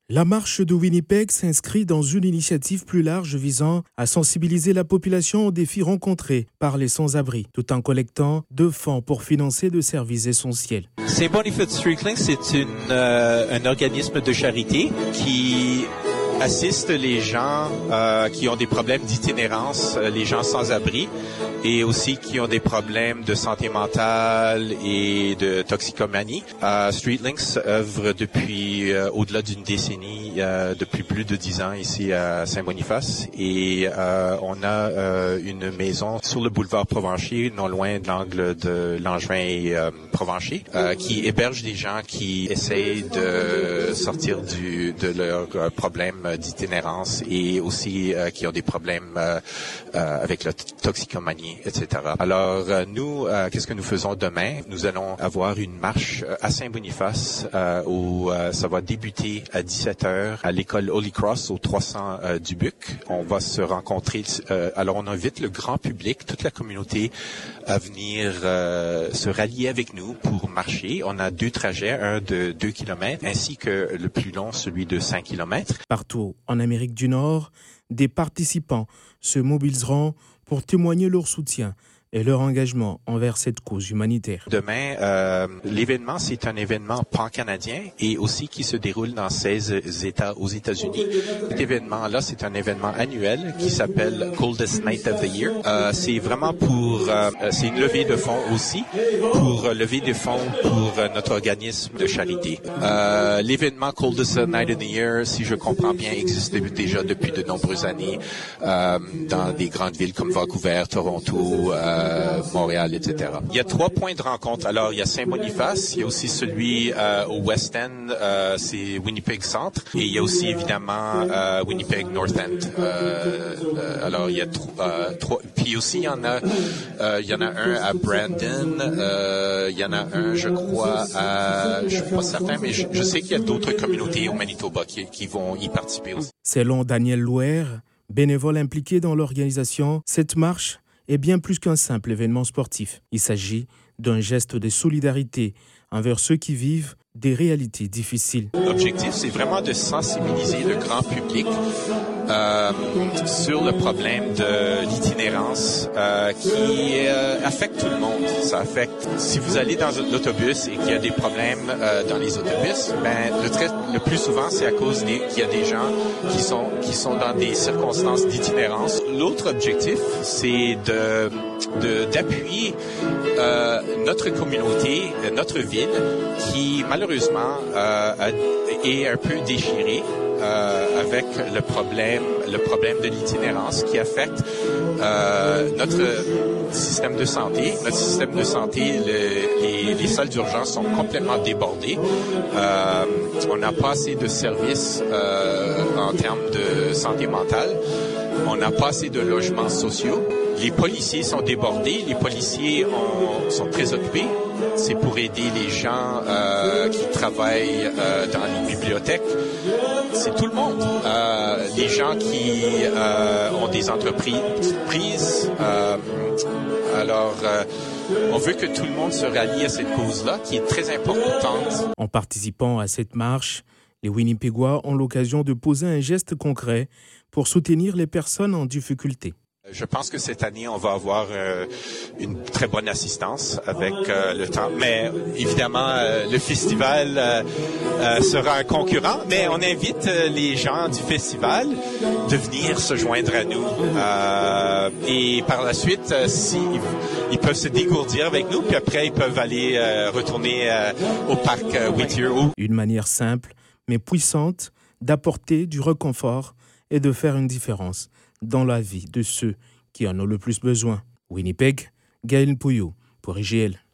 La marche de Winnipeg s'inscrit dans une initiative plus large visant à sensibiliser la population aux défis rencontrés par les sans-abri, tout en collectant de fonds pour financer de services essentiels. Saint-Boniface StreetLinks, c'est un organisme de charité qui assiste les gens qui ont des problèmes d'itinérance, les gens sans abri, et aussi qui ont des problèmes de santé mentale et de toxicomanie. StreetLinks œuvre depuis au-delà d'une décennie, depuis plus de 10 ans ici à Saint-Boniface, et on a une maison sur le boulevard Provencher, non loin de l'angle de Langevin et Provencher, qui héberge des gens qui essayent de sortir de leurs problèmes d'itinérance et aussi qui ont des problèmes avec la toxicomanie, etc. Alors, nous, qu'est-ce que nous faisons demain? Nous allons avoir une marche à Saint-Boniface où ça va débuter à 17h à l'école Holy Cross au 300 du Buc. On va se rencontrer. Alors, on invite le grand public, toute la communauté à venir se rallier avec nous pour marcher. On a 2 trajets, un de 2 km ainsi que le plus long, celui de 5 km. Partout en Amérique du Nord, des participants se mobiliseront pour témoigner leur soutien et leur engagement envers cette cause humanitaire. Demain, l'événement, c'est un événement pan-canadien et aussi qui se déroule dans 16 États aux États-Unis. Cet événement-là, c'est un événement annuel qui s'appelle Coldest Night of the Year. C'est vraiment c'est une levée de fonds aussi, pour lever des fonds pour notre organisme de charité. L'événement Coldest Night of the Year, si je comprends bien, existe déjà depuis de nombreuses années dans des grandes villes comme Vancouver, Toronto, Montréal, etc. Il y a 3 points de rencontre. Alors, il y a Saint-Boniface, il y a aussi celui au West End, c'est Winnipeg Centre, et il y a aussi évidemment Winnipeg North End. Alors, il y a 3. Puis aussi, il y en a un à Brandon, il y en a un, je crois, je suis pas certain, mais je sais qu'il y a d'autres communautés au Manitoba qui vont y participer aussi. Selon Daniel Louer, bénévole impliqué dans l'organisation, cette marche est bien plus qu'un simple événement sportif. Il s'agit d'un geste de solidarité envers ceux qui vivent des réalités difficiles. L'objectif, c'est vraiment de sensibiliser le grand public sur le problème de l'itinérance qui affecte tout le monde. Ça affecte, si vous allez dans l'autobus et qu'il y a des problèmes dans les autobus, le plus souvent, c'est à cause qu'il y a des gens qui sont dans des circonstances d'itinérance. L'autre objectif, c'est d'appuyer notre communauté, notre ville, qui malheureusement est un peu déchirée avec le problème de l'itinérance qui affecte notre système de santé. Notre système de santé, les salles d'urgence sont complètement débordées. On n'a pas assez de services en termes de santé mentale. On n'a pas assez de logements sociaux. Les policiers sont débordés. Les policiers sont très occupés. C'est pour aider les gens qui travaillent dans les bibliothèques. C'est tout le monde. Les gens qui ont des entreprises. Alors, on veut que tout le monde se rallie à cette cause-là, qui est très importante. En participant à cette marche, les Winnipégois ont l'occasion de poser un geste concret pour soutenir les personnes en difficulté. Je pense que cette année, on va avoir une très bonne assistance avec le temps. Mais évidemment, le festival sera un concurrent. Mais on invite les gens du festival de venir se joindre à nous. Et par la suite, ils peuvent se dégourdir avec nous. Puis après, ils peuvent aller retourner au parc Whittier. Une manière simple, mais puissante, d'apporter du réconfort et de faire une différence dans la vie de ceux qui en ont le plus besoin. Winnipeg, Gaël Pouillot pour IGL.